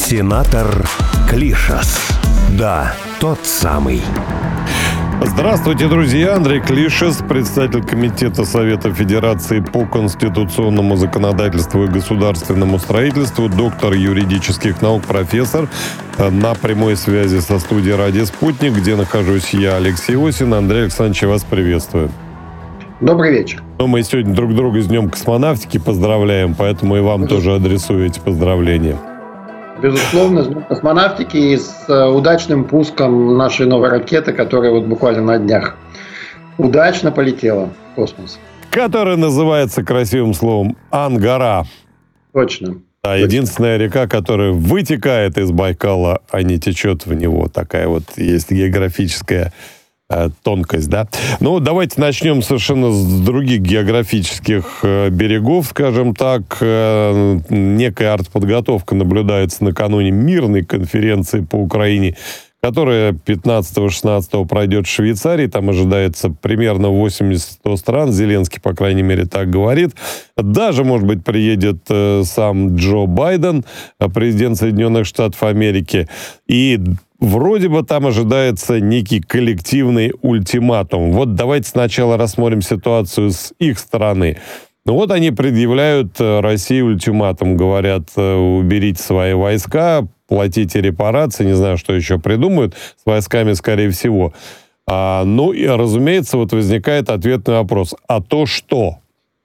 Сенатор Клишес. Да, тот самый. Здравствуйте, друзья. Андрей Клишес, председатель Комитета Совета Федерации по конституционному законодательству и государственному строительству, доктор юридических наук, профессор. На прямой связи со студией «Радио Спутник», где нахожусь я, Алексей Осин. Андрей Александрович, вас приветствую. Добрый вечер. Мы сегодня друг друга с Днем космонавтики поздравляем, поэтому и вам тоже адресую эти поздравления. Безусловно, с Днем космонавтики и с удачным пуском нашей новой ракеты, которая вот буквально на днях удачно полетела в космос. Которая называется красивым словом Ангара. Точно. Да, единственная река, которая вытекает из Байкала, а не течет в него. Такая вот есть географическая тонкость, да. Ну, давайте начнем совершенно с других географических берегов, скажем так. Некая артподготовка наблюдается накануне мирной конференции по Украине, которая 15-16 пройдет в Швейцарии. Там ожидается примерно 80-100 стран. Зеленский, по крайней мере, так говорит. Даже, может быть, приедет сам Джо Байден, президент Соединенных Штатов Америки. И вроде бы там ожидается некий коллективный ультиматум. Вот давайте сначала рассмотрим ситуацию с их стороны. Ну вот они предъявляют России ультиматум, говорят, уберите свои войска, платите репарации, не знаю, что еще придумают, с войсками, скорее всего. Ну и, разумеется, вот возникает ответный вопрос. А то что?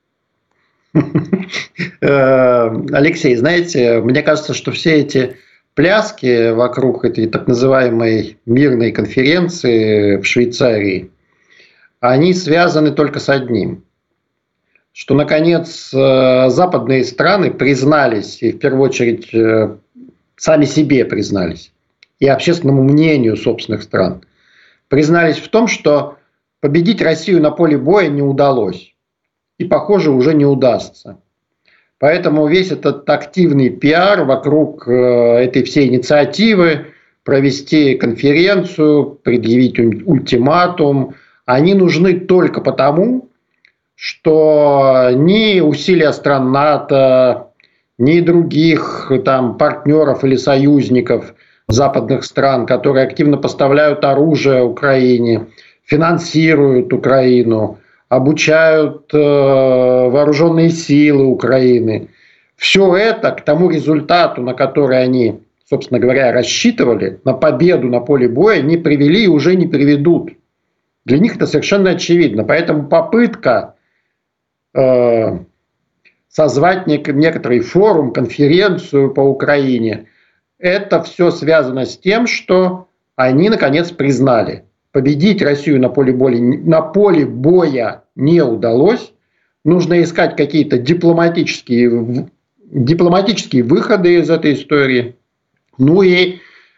Алексей, знаете, мне кажется, что все эти пляски вокруг этой так называемой мирной конференции в Швейцарии, они связаны только с одним. Что, наконец, западные страны признались, и в первую очередь сами себе признались, и общественному мнению собственных стран, признались в том, что победить Россию на поле боя не удалось. И, похоже, уже не удастся. Поэтому весь этот активный пиар вокруг этой всей инициативы, провести конференцию, предъявить ультиматум, они нужны только потому, что ни усилия стран НАТО, ни других там партнеров или союзников западных стран, которые активно поставляют оружие Украине, финансируют Украину, обучают вооруженные силы Украины. Все это к тому результату, на который они, собственно говоря, рассчитывали, на победу на поле боя, не привели и уже не приведут. Для них это совершенно очевидно. Поэтому попытка созвать некоторый форум, конференцию по Украине, это все связано с тем, что они, наконец, признали. Победить Россию на поле боя не удалось. Нужно искать какие-то дипломатические выходы из этой истории. Ну и,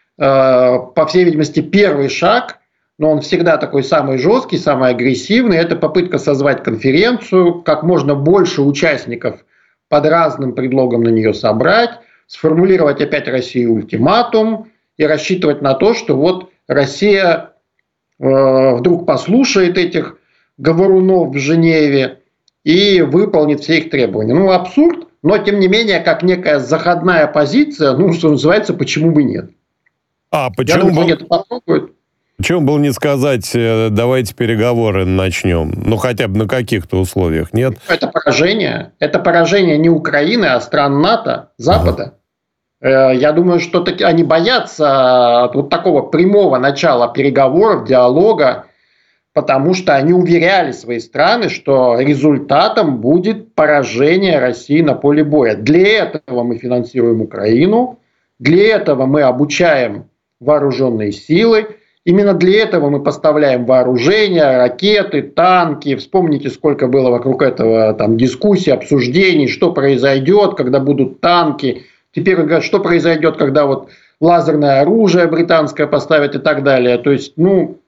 по всей видимости, первый шаг, но он всегда такой самый жесткий, самый агрессивный, это попытка созвать конференцию, как можно больше участников под разным предлогом на нее собрать, сформулировать опять России ультиматум и рассчитывать на то, что вот Россия вдруг послушает этих говорунов в Женеве и выполнит все их требования. Ну, абсурд, но, тем не менее, как некая заходная позиция, ну, что называется, почему бы нет. Почему Я думаю, они это попробуют. Почему было не сказать, давайте переговоры начнем? Ну, хотя бы на каких-то условиях, нет? Это поражение. Это поражение не Украины, а стран НАТО, Запада. Я думаю, что они боятся вот такого прямого начала переговоров, диалога, потому что они уверяли свои страны, что результатом будет поражение России на поле боя. Для этого мы финансируем Украину, для этого мы обучаем вооруженные силы, именно для этого мы поставляем вооружение, ракеты, танки. Вспомните, сколько было вокруг этого там дискуссий, обсуждений, что произойдет, когда будут танки. Теперь говорят, что произойдет, когда вот лазерное оружие британское поставят и так далее. То есть,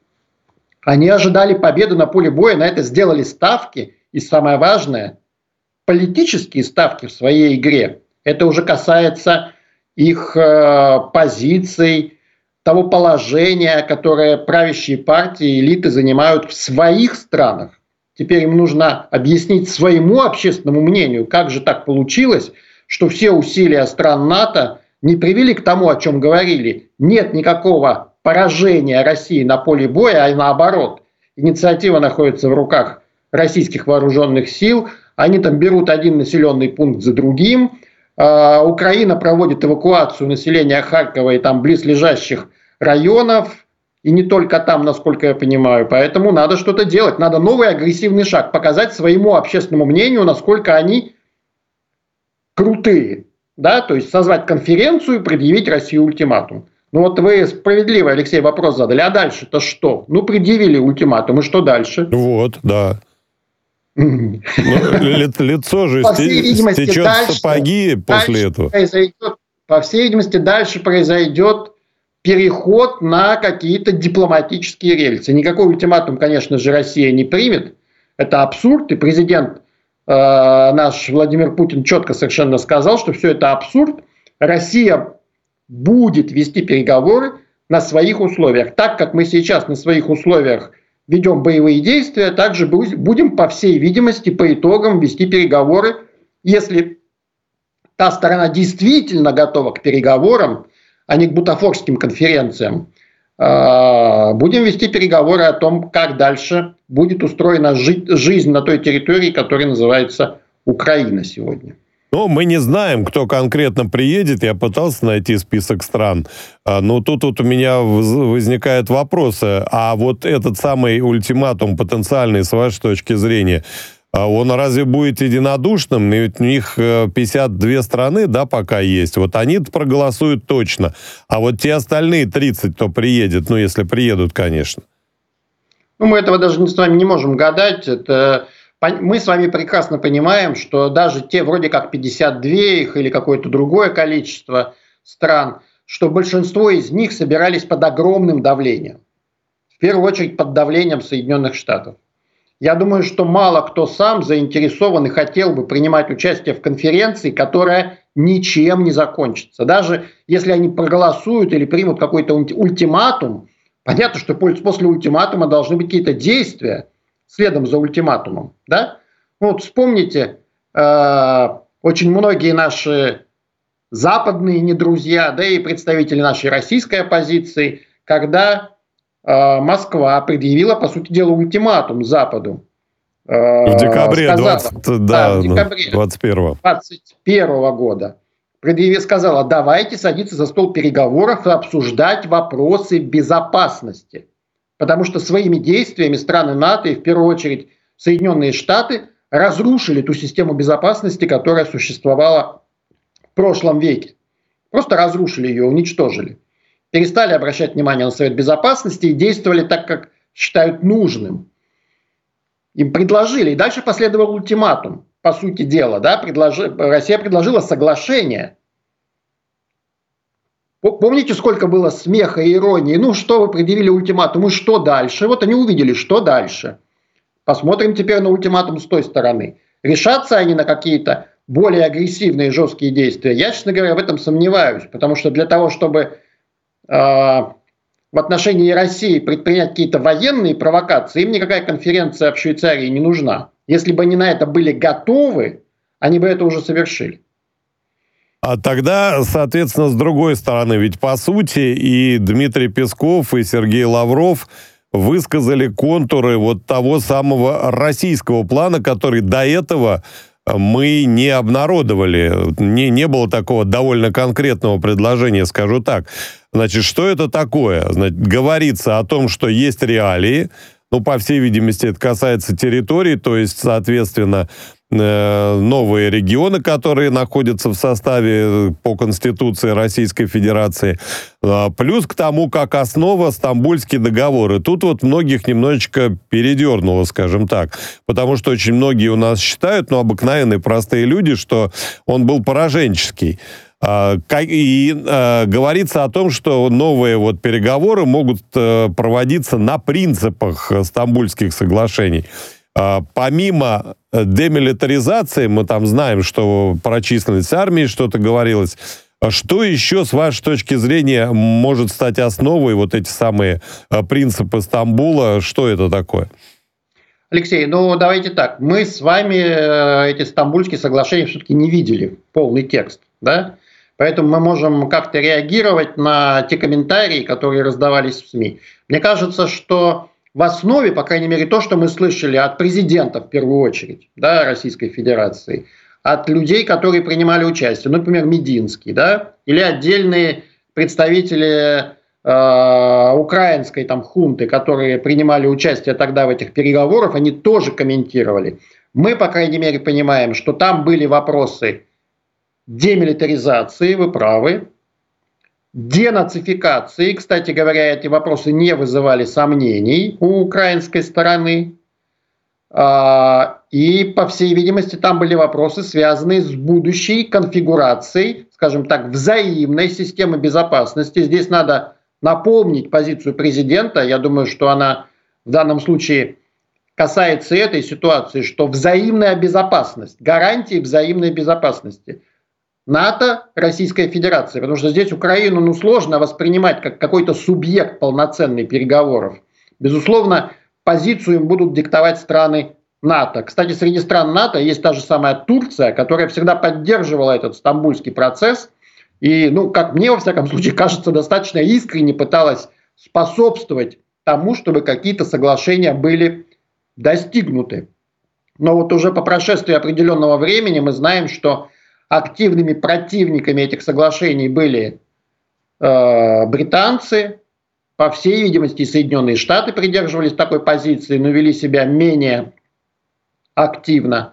они ожидали победы на поле боя, на это сделали ставки. И самое важное, политические ставки в своей игре. Это уже касается их позиций, того положения, которое правящие партии, элиты занимают в своих странах. Теперь им нужно объяснить своему общественному мнению, как же так получилось, что все усилия стран НАТО не привели к тому, о чем говорили. Нет никакого поражения России на поле боя, а наоборот. Инициатива находится в руках российских вооруженных сил. Они там берут один населенный пункт за другим. Украина проводит эвакуацию населения Харькова и там близлежащих районов. И не только там, насколько я понимаю. Поэтому надо что-то делать. Надо новый агрессивный шаг. Показать своему общественному мнению, насколько они крутые. Да? То есть созвать конференцию и предъявить России ультиматум. Ну вот вы справедливо, Алексей, вопрос задали. А дальше-то что? Ну, предъявили ультиматум. И что дальше? Вот, да. Лицо же стечет сапоги после этого. По всей видимости, дальше произойдет переход на какие-то дипломатические рельсы. Никакой ультиматум, конечно же, Россия не примет. Это абсурд. И президент наш Владимир Путин четко совершенно сказал, что все это абсурд. Россия будет вести переговоры на своих условиях. Так как мы сейчас на своих условиях ведем боевые действия, также будем, по всей видимости, по итогам вести переговоры. Если та сторона действительно готова к переговорам, а не к бутафорским конференциям, будем вести переговоры о том, как дальше будет устроена жизнь на той территории, которая называется Украина сегодня. Ну, мы не знаем, кто конкретно приедет. Я пытался найти список стран. Но тут вот у меня возникают вопросы. А вот этот самый ультиматум потенциальный, с вашей точки зрения, он разве будет единодушным? Ведь у них 52 страны, да, пока есть. Вот они проголосуют точно. А вот те остальные 30, кто приедет, ну, если приедут, конечно. Ну, мы этого даже с вами не можем гадать. Мы с вами прекрасно понимаем, что даже те вроде как 52 их или какое-то другое количество стран, что большинство из них собирались под огромным давлением. В первую очередь под давлением Соединенных Штатов. Я думаю, что мало кто сам заинтересован и хотел бы принимать участие в конференции, которая ничем не закончится. Даже если они проголосуют или примут какой-то ультиматум, понятно, что после ультиматума должны быть какие-то действия следом за ультиматумом. Да? Вот вспомните, очень многие наши западные недрузья, да и представители нашей российской оппозиции, когда Москва предъявила, по сути дела, ультиматум Западу. В декабре 2021 года. Сказала, давайте садиться за стол переговоров и обсуждать вопросы безопасности. Потому что своими действиями страны НАТО и в первую очередь Соединенные Штаты разрушили ту систему безопасности, которая существовала в прошлом веке. Просто разрушили ее, уничтожили. Перестали обращать внимание на Совет Безопасности и действовали так, как считают нужным. Им предложили, и дальше последовал ультиматум, по сути дела. Да? Россия предложила соглашение. Помните, сколько было смеха и иронии? Ну, что вы предъявили ультиматум, и что дальше? Вот они увидели, что дальше. Посмотрим теперь на ультиматум с той стороны. Решатся они на какие-то более агрессивные, жесткие действия? Я, честно говоря, в этом сомневаюсь. Потому что для того, чтобы в отношении России предпринять какие-то военные провокации, им никакая конференция в Швейцарии не нужна. Если бы они на это были готовы, они бы это уже совершили. А тогда, соответственно, с другой стороны, ведь по сути и Дмитрий Песков, и Сергей Лавров высказали контуры вот того самого российского плана, который до этого мы не обнародовали. Не было такого довольно конкретного предложения, скажу так. Значит, что это такое? Значит, говорится о том, что есть реалии, ну, по всей видимости, это касается территорий, то есть, соответственно, новые регионы, которые находятся в составе по Конституции Российской Федерации, плюс к тому, как основа Стамбульский договор. И тут вот многих немножечко передернуло, скажем так, потому что очень многие у нас считают, ну, обыкновенные простые люди, что он был пораженческий. И говорится о том, что новые вот переговоры могут проводиться на принципах Стамбульских соглашений. Помимо демилитаризации, мы там знаем, что про численность армии что-то говорилось. Что еще, с вашей точки зрения, может стать основой вот эти самые принципы Стамбула? Что это такое? Алексей, ну давайте так. Мы с вами эти Стамбульские соглашения все-таки не видели, полный текст, да? Поэтому мы можем как-то реагировать на те комментарии, которые раздавались в СМИ. Мне кажется, что в основе, по крайней мере, то, что мы слышали от президента в первую очередь, да, Российской Федерации, от людей, которые принимали участие, например, Мединский, да, или отдельные представители украинской там хунты, которые принимали участие тогда в этих переговорах, они тоже комментировали. Мы, по крайней мере, понимаем, что там были вопросы демилитаризации, вы правы, денацификации. Кстати говоря, эти вопросы не вызывали сомнений у украинской стороны. И, по всей видимости, там были вопросы, связанные с будущей конфигурацией, скажем так, взаимной системы безопасности. Здесь надо напомнить позицию президента. Я думаю, что она в данном случае касается этой ситуации, что взаимная безопасность, гарантии взаимной безопасности НАТО, Российская Федерация, потому что здесь Украину сложно воспринимать как какой-то субъект полноценный переговоров. Безусловно, позицию им будут диктовать страны НАТО. Кстати, среди стран НАТО есть та же самая Турция, которая всегда поддерживала этот стамбульский процесс и, как мне, во всяком случае, кажется, достаточно искренне пыталась способствовать тому, чтобы какие-то соглашения были достигнуты. Но вот уже по прошествии определенного времени мы знаем, что активными противниками этих соглашений были британцы, по всей видимости, и Соединенные Штаты придерживались такой позиции, но вели себя менее активно.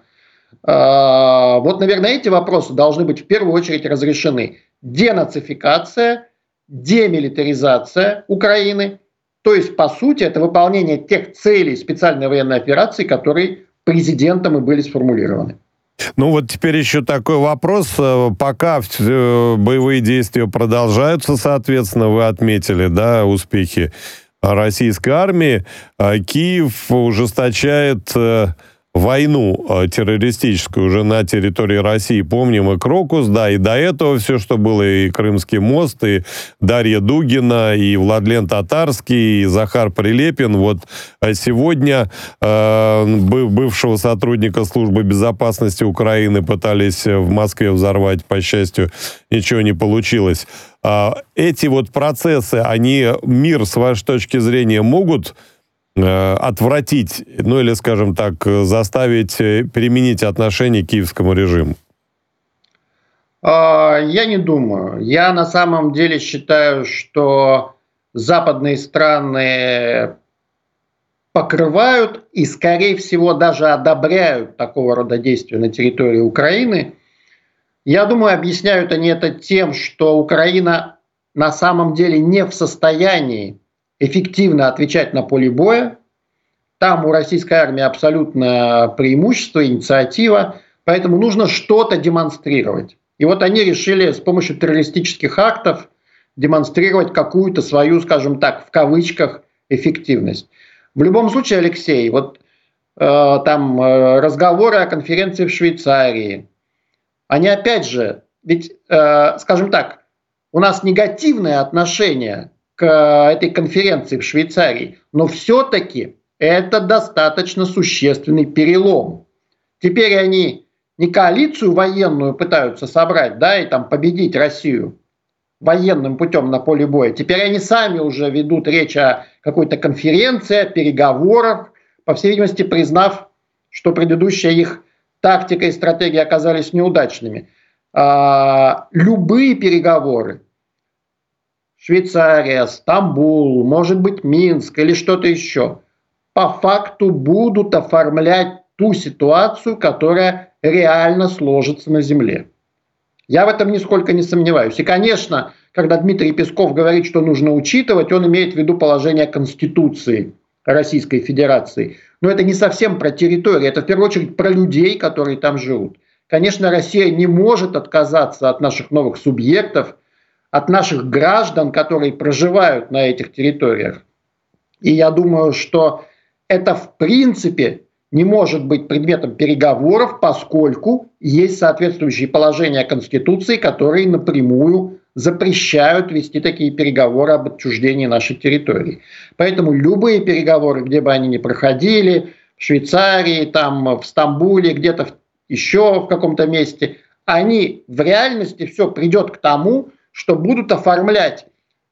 Вот, наверное, эти вопросы должны быть в первую очередь разрешены. Денацификация, демилитаризация Украины, то есть, по сути, это выполнение тех целей специальной военной операции, которые президентом и были сформулированы. Вот теперь еще такой вопрос. Пока боевые действия продолжаются, соответственно, вы отметили, да, успехи российской армии, Киев ужесточает войну террористическую уже на территории России. Помним и Крокус, да, и до этого все, что было, и Крымский мост, и Дарья Дугина, и Владлен Татарский, и Захар Прилепин. Вот сегодня бывшего сотрудника службы безопасности Украины пытались в Москве взорвать, по счастью, ничего не получилось. Эти вот процессы, они мир, с вашей точки зрения, могут отвратить, или, скажем так, заставить переменить отношение к киевскому режиму? Я не думаю. Я на самом деле считаю, что западные страны покрывают и, скорее всего, даже одобряют такого рода действия на территории Украины. Я думаю, объясняют они это тем, что Украина на самом деле не в состоянии эффективно отвечать на поле боя. Там у российской армии абсолютно преимущество, инициатива, поэтому нужно что-то демонстрировать. И вот они решили с помощью террористических актов демонстрировать какую-то свою, скажем так, в кавычках, эффективность. В любом случае, Алексей, там разговоры о конференции в Швейцарии, они опять же, ведь, скажем так, у нас негативное отношение к этой конференции в Швейцарии, но все-таки это достаточно существенный перелом. Теперь они не коалицию военную пытаются собрать, да, и там победить Россию военным путем на поле боя. Теперь они сами уже ведут речь о какой-то конференции, о переговорах, по всей видимости, признав, что предыдущая их тактика и стратегия оказались неудачными. Любые переговоры, Швейцария, Стамбул, может быть, Минск или что-то еще, по факту будут оформлять ту ситуацию, которая реально сложится на земле. Я в этом нисколько не сомневаюсь. И, конечно, когда Дмитрий Песков говорит, что нужно учитывать, он имеет в виду положение Конституции Российской Федерации. Но это не совсем про территорию, это в первую очередь про людей, которые там живут. Конечно, Россия не может отказаться от наших новых субъектов, от наших граждан, которые проживают на этих территориях. И я думаю, что это в принципе не может быть предметом переговоров, поскольку есть соответствующие положения Конституции, которые напрямую запрещают вести такие переговоры об отчуждении нашей территории. Поэтому любые переговоры, где бы они ни проходили, в Швейцарии, там, в Стамбуле, где-то еще в каком-то месте, они в реальности все придет к тому, что будут оформлять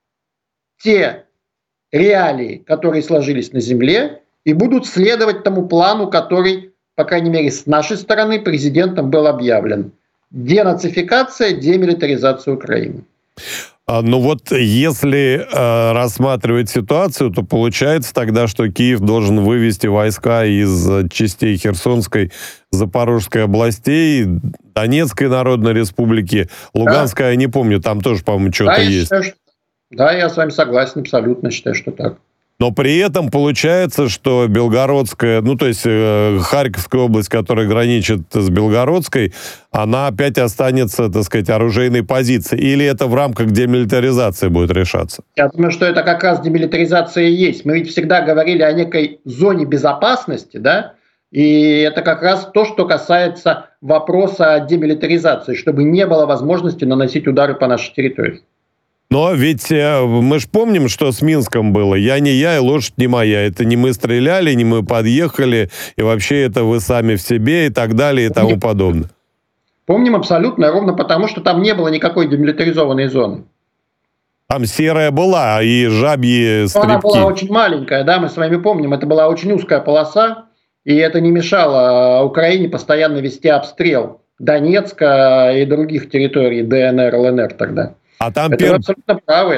те реалии, которые сложились на Земле, и будут следовать тому плану, который, по крайней мере, с нашей стороны президентом был объявлен. Денацификация, демилитаризация Украины. Ну вот если рассматривать ситуацию, то получается тогда, что Киев должен вывести войска из частей Херсонской, Запорожской областей, Донецкой Народной Республики, Луганской, я не помню, там тоже, по-моему, что-то есть. Да, я с вами согласен, абсолютно считаю, что так. Но при этом получается, что Белгородская, то есть Харьковская область, которая граничит с Белгородской, она опять останется, так сказать, оружейной позицией. Или это в рамках демилитаризации будет решаться? Я думаю, что это как раз демилитаризация и есть. Мы ведь всегда говорили о некой зоне безопасности, да? И это как раз то, что касается вопроса о демилитаризации, чтобы не было возможности наносить удары по нашей территории. Но ведь мы же помним, что с Минском было. Я не я, и лошадь не моя. Это не мы стреляли, не мы подъехали, и вообще это вы сами в себе, и так далее, и тому подобное. Помним абсолютно, ровно потому, что там не было никакой демилитаризованной зоны. Там серая была, и жабьи стрипки. Она была очень маленькая, да, мы с вами помним. Это была очень узкая полоса, и это не мешало Украине постоянно вести обстрел Донецка и других территорий ДНР, ЛНР тогда. А там вы абсолютно правы.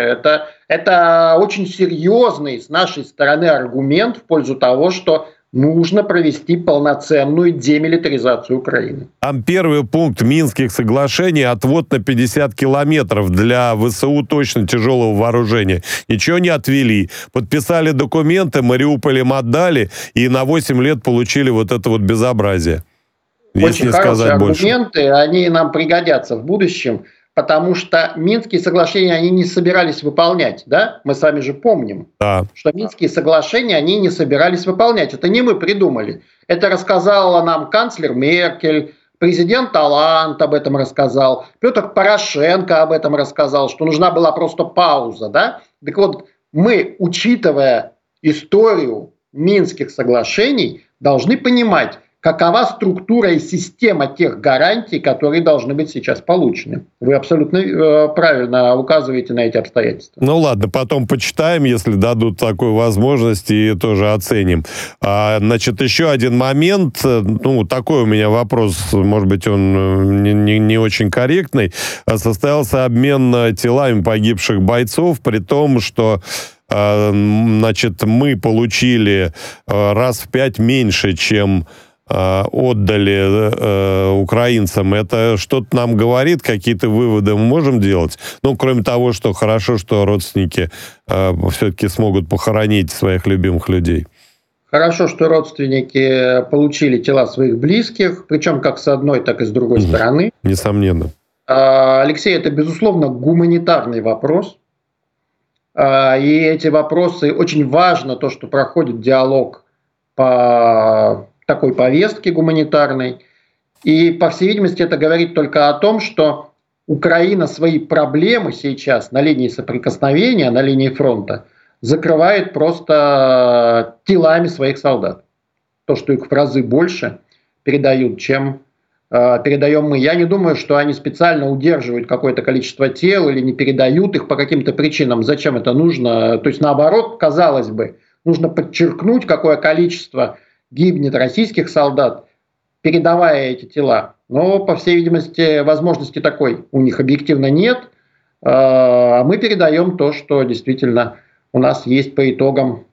Это очень серьезный с нашей стороны аргумент в пользу того, что нужно провести полноценную демилитаризацию Украины. Там первый пункт Минских соглашений — отвод на 50 километров для ВСУ точно тяжелого вооружения. Ничего не отвели. Подписали документы, Мариуполь им отдали, и на 8 лет получили вот это вот безобразие. Очень хорошие аргументы, они нам пригодятся в будущем. Потому что Минские соглашения они не собирались выполнять, да? Мы с вами же помним, что Минские соглашения они не собирались выполнять. Это не мы придумали. Это рассказала нам канцлер Меркель, президент Олланд об этом рассказал, Петр Порошенко об этом рассказал, что нужна была просто пауза, да? Так вот, мы, учитывая историю Минских соглашений, должны понимать, какова структура и система тех гарантий, которые должны быть сейчас получены. Вы абсолютно правильно указываете на эти обстоятельства. Ну ладно, потом почитаем, если дадут такую возможность, и тоже оценим. Значит, еще один момент, такой у меня вопрос, может быть, он не очень корректный. Состоялся обмен телами погибших бойцов, при том, что значит, мы получили раз в 5 меньше, чем отдали украинцам. Это что-то нам говорит, какие-то выводы мы можем делать? Кроме того, что хорошо, что родственники все-таки смогут похоронить своих любимых людей. Хорошо, что родственники получили тела своих близких, причем как с одной, так и с другой стороны. Несомненно. Алексей, это, безусловно, гуманитарный вопрос. И эти вопросы, очень важно то, что проходит диалог по такой повестки гуманитарной. И, по всей видимости, это говорит только о том, что Украина свои проблемы сейчас на линии соприкосновения, на линии фронта, закрывает просто телами своих солдат. То, что их в разы больше передают, чем передаем мы. Я не думаю, что они специально удерживают какое-то количество тел или не передают их по каким-то причинам. Зачем это нужно? То есть, наоборот, казалось бы, нужно подчеркнуть, какое количество гибнет российских солдат, передавая эти тела. Но, по всей видимости, возможности такой у них объективно нет. А мы передаем то, что действительно у нас есть по итогам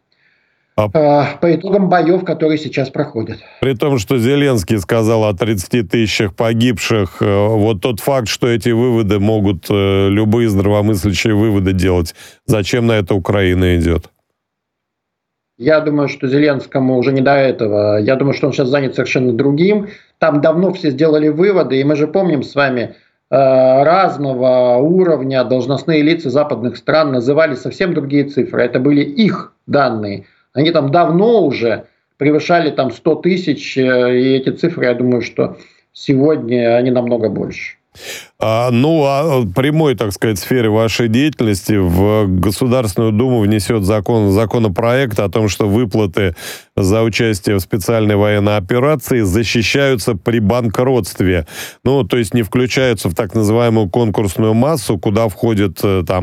боев, которые сейчас проходят. При том, что Зеленский сказал о 30 тысячах погибших, вот тот факт, что эти выводы могут любые здравомыслящие выводы делать, зачем на это Украина идет? Я думаю, что Зеленскому уже не до этого. Я думаю, что он сейчас занят совершенно другим. Там давно все сделали выводы, и мы же помним с вами, разного уровня должностные лица западных стран называли совсем другие цифры. Это были их данные. Они там давно уже превышали там 100 тысяч, и эти цифры, я думаю, что сегодня они намного больше. Прямой, так сказать, сфере вашей деятельности в Государственную Думу внесет законопроект о том, что выплаты за участие в специальной военной операции защищаются при банкротстве. То есть не включаются в так называемую конкурсную массу, куда входит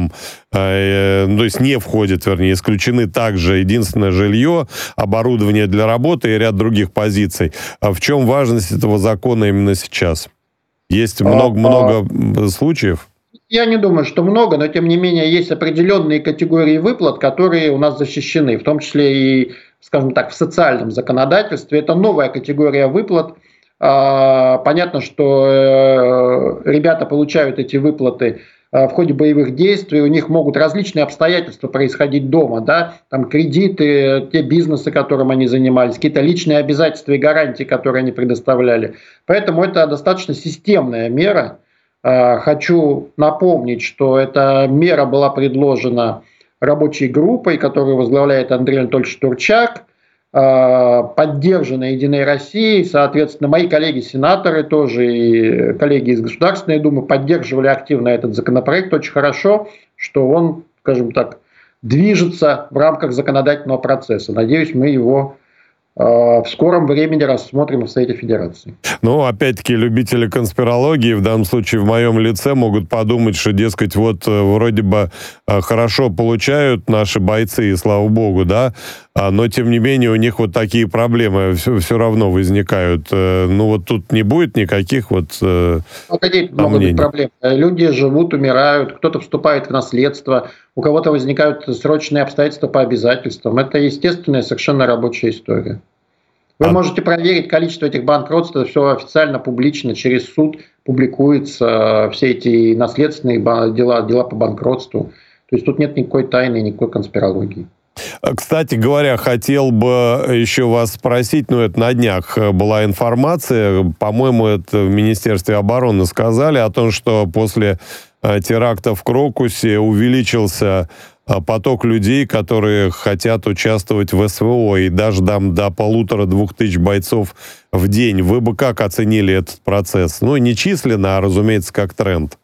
исключены также единственное жилье, оборудование для работы и ряд других позиций. В чем важность этого закона именно сейчас? Есть много случаев? Я не думаю, что много, но тем не менее есть определенные категории выплат, которые у нас защищены, в том числе и, скажем так, в социальном законодательстве. Это новая категория выплат. Понятно, что ребята получают эти выплаты в ходе боевых действий, у них могут различные обстоятельства происходить дома, да, там кредиты, те бизнесы, которым они занимались, какие-то личные обязательства и гарантии, которые они предоставляли. Поэтому это достаточно системная мера. Хочу напомнить, что эта мера была предложена рабочей группой, которую возглавляет Андрей Анатольевич Турчак, поддержана Единой Россией, соответственно, мои коллеги-сенаторы тоже и коллеги из Государственной Думы поддерживали активно этот законопроект. Очень хорошо, что он, скажем так, движется в рамках законодательного процесса. Надеюсь, мы его в скором времени рассмотрим в Совете Федерации. Опять-таки, любители конспирологии, в данном случае в моем лице, могут подумать, что, дескать, вроде бы хорошо получают наши бойцы, и слава богу, да, но, тем не менее, у них такие проблемы все равно возникают. Тут не будет никаких какие могут быть проблемы? Люди живут, умирают, кто-то вступает в наследство, у кого-то возникают срочные обстоятельства по обязательствам. Это естественная, совершенно рабочая история. Вы можете проверить количество этих банкротств, это все официально, публично, через суд публикуются все эти наследственные дела по банкротству. То есть тут нет никакой тайны, никакой конспирологии. Кстати говоря, хотел бы еще вас спросить, это на днях была информация, по-моему, это в Министерстве обороны сказали о том, что после теракта в Крокусе увеличился поток людей, которые хотят участвовать в СВО, и даже до 1500-2000 бойцов в день. Вы бы как оценили этот процесс? Не численно, а, разумеется, как тренд.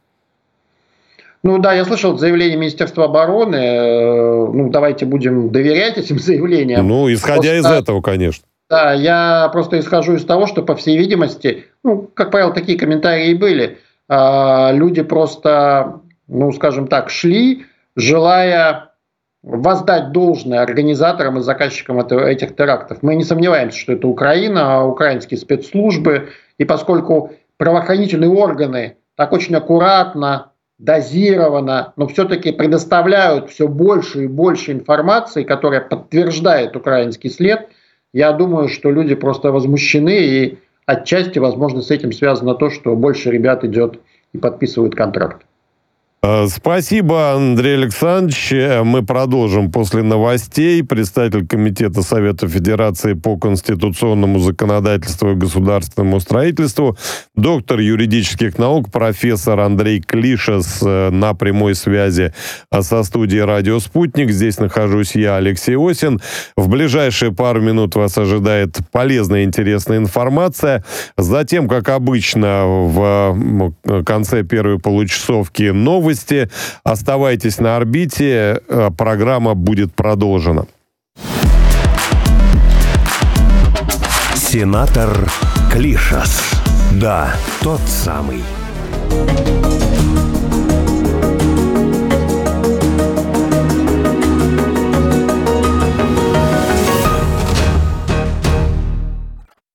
Я слышал заявление Министерства обороны. Давайте будем доверять этим заявлениям. Исходя из этого, конечно. Да, я просто исхожу из того, что, по всей видимости, как правило, такие комментарии и были. Люди просто, скажем так, шли, желая воздать должное организаторам и заказчикам этих терактов. Мы не сомневаемся, что это Украина, украинские спецслужбы. И поскольку правоохранительные органы так очень аккуратно, дозированно, но все-таки предоставляют все больше и больше информации, которая подтверждает украинский след, я думаю, что люди просто возмущены, и отчасти, возможно, с этим связано то, что больше ребят идет и подписывают контракт. Спасибо, Андрей Александрович. Мы продолжим после новостей. Представитель Комитета Совета Федерации по конституционному законодательству и государственному строительству, доктор юридических наук, профессор Андрей Клишес на прямой связи со студией «Радио Спутник». Здесь нахожусь я, Алексей Осин. В ближайшие пару минут вас ожидает полезная и интересная информация. Затем, как обычно, в конце первой получасовки новости. Оставайтесь на орбите, программа будет продолжена. Сенатор Клишес. Да, тот самый.